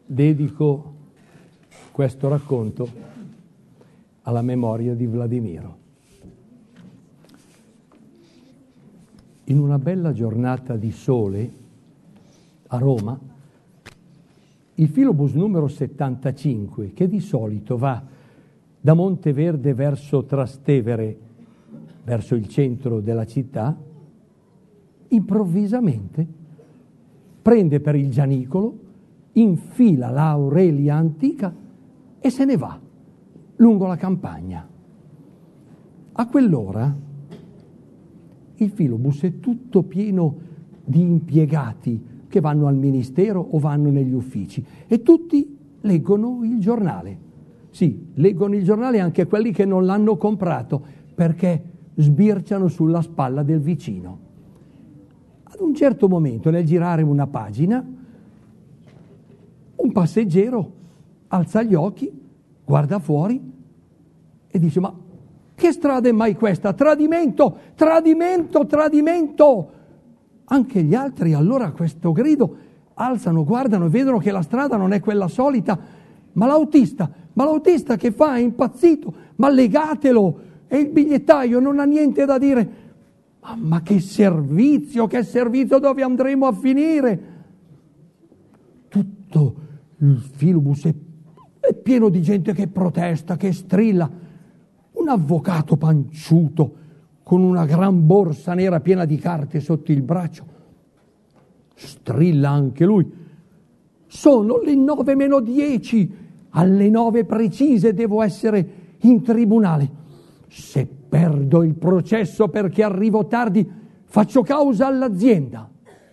dedico questo racconto alla memoria di Vladimiro. In una bella giornata di sole a Roma, il filobus numero 75, che di solito va da Monteverde verso Trastevere, verso il centro della città, improvvisamente prende per il Gianicolo, infila l'Aurelia Antica e se ne va lungo la campagna. A quell'ora il filobus è tutto pieno di impiegati che vanno al ministero o vanno negli uffici e tutti leggono il giornale. Sì, leggono il giornale anche quelli che non l'hanno comprato perché sbirciano sulla spalla del vicino. Ad un certo momento, nel girare una pagina, un passeggero alza gli occhi, guarda fuori e dice: ma che strada è mai questa? Tradimento, tradimento, tradimento! Anche gli altri allora a questo grido alzano, guardano e vedono che la strada non è quella solita, ma l'autista che fa? È impazzito, ma legatelo! E il bigliettaio non ha niente da dire. Ma che servizio, dove andremo a finire? Tutto il filobus è pieno di gente che protesta, che strilla. Un avvocato panciuto con una gran borsa nera piena di carte sotto il braccio strilla anche lui: sono le 9:10, alle 9 precise devo essere in tribunale. Se perdo il processo perché arrivo tardi, faccio causa all'azienda.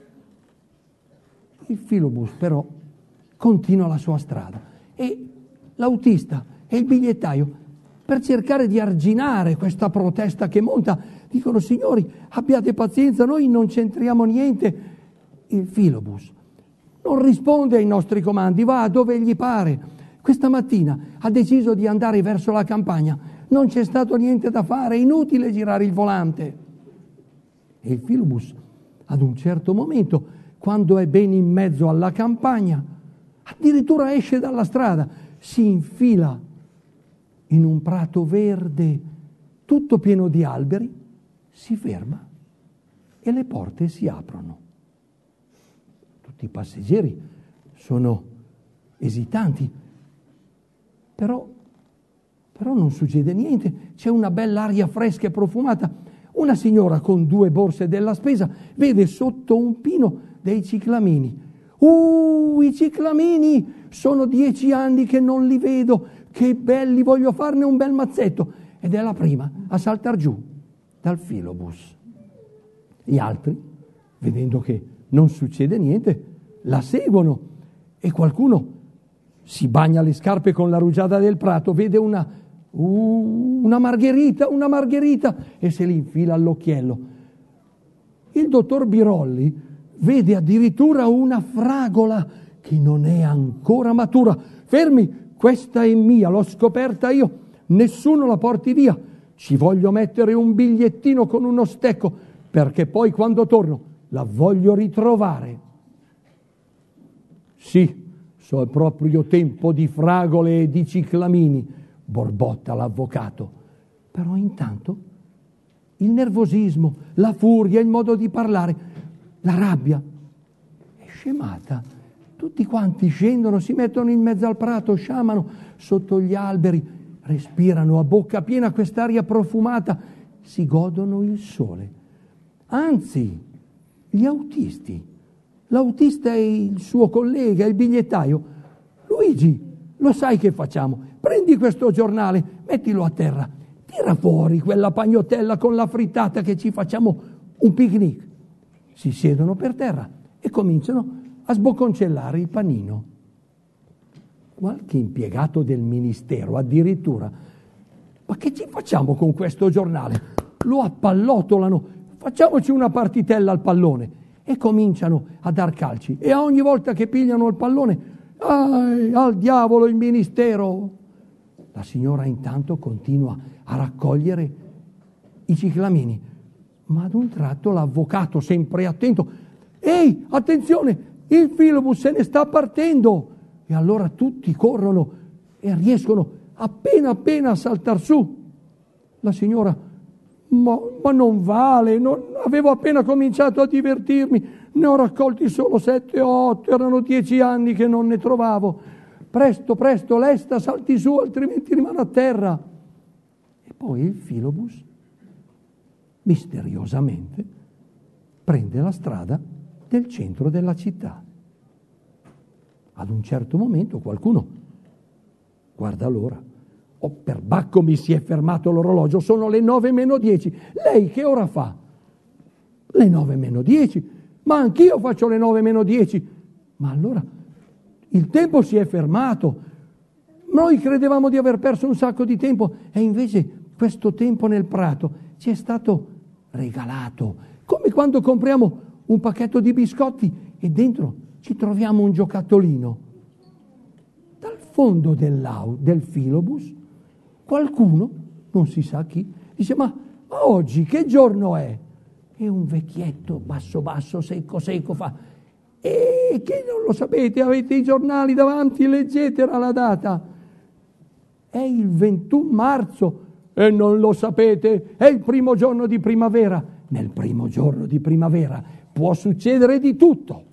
Il filobus però continua la sua strada e l'autista e il bigliettaio, per cercare di arginare questa protesta che monta, dicono: signori, abbiate pazienza, noi non c'entriamo niente. Il filobus non risponde ai nostri comandi, va dove gli pare. Questa mattina ha deciso di andare verso la campagna, non c'è stato niente da fare, è inutile girare il volante. E il filobus, ad un certo momento, quando è ben in mezzo alla campagna, addirittura esce dalla strada, si infila in un prato verde tutto pieno di alberi, si ferma e le porte si aprono. Tutti i passeggeri sono esitanti, però non succede niente. C'è una bella aria fresca e profumata. Una signora con 2 borse della spesa vede sotto un pino dei ciclamini. I ciclamini! Sono 10 anni che non li vedo. Che belli, voglio farne un bel mazzetto. Ed è la prima a saltar giù dal filobus. Gli altri, vedendo che non succede niente, la seguono e qualcuno si bagna le scarpe con la rugiada del prato, vede una margherita e se li infila all'occhiello. Il dottor Birolli vede addirittura una fragola che non è ancora matura. Fermi! Questa è mia, l'ho scoperta io, nessuno la porti via. Ci voglio mettere un bigliettino con uno stecco, perché poi quando torno la voglio ritrovare. Sì, so è proprio tempo di fragole e di ciclamini, borbotta l'avvocato. Però intanto il nervosismo, la furia, il modo di parlare, la rabbia è scemata. Tutti quanti scendono, si mettono in mezzo al prato, sciamano sotto gli alberi, respirano a bocca piena quest'aria profumata, si godono il sole. Anzi, gli autisti, l'autista e il suo collega, il bigliettaio: Luigi, lo sai che facciamo? Prendi questo giornale, mettilo a terra, tira fuori quella pagnottella con la frittata che ci facciamo un picnic. Si siedono per terra e cominciano a sbocconcellare il panino. Qualche impiegato del ministero addirittura: ma che ci facciamo con questo giornale? Lo appallotolano, facciamoci una partitella al pallone, e cominciano a dar calci, e a ogni volta che pigliano il pallone: al diavolo il ministero! La signora intanto continua a raccogliere i ciclamini, ma ad un tratto l'avvocato, sempre attento: ehi, attenzione, il filobus se ne sta partendo! E E allora tutti corrono e riescono appena a saltar su. La signora, ma non vale, avevo appena cominciato a divertirmi, ne ho raccolti solo 7 o 8, erano 10 anni che non ne trovavo. Presto, lesta, salti su, altrimenti rimane a terra. E poi il filobus, misteriosamente, prende la strada del centro della città. Ad un certo momento qualcuno guarda l'ora. Oh, per Bacco, mi si è fermato l'orologio, sono le 9:10. Lei che ora fa? Le 9:10. Ma anch'io faccio le 9:10. Ma allora il tempo si è fermato. Noi credevamo di aver perso un sacco di tempo e invece questo tempo nel prato ci è stato regalato. Come quando compriamo un pacchetto di biscotti e dentro ci troviamo un giocattolino. Dal fondo del filobus qualcuno, non si sa chi, dice: ma oggi che giorno è? E un vecchietto basso, secco fa: e che non lo sapete? Avete i giornali davanti, leggetela la data. È il 21 marzo e non lo sapete? È il primo giorno di primavera. Nel primo giorno di primavera può succedere di tutto.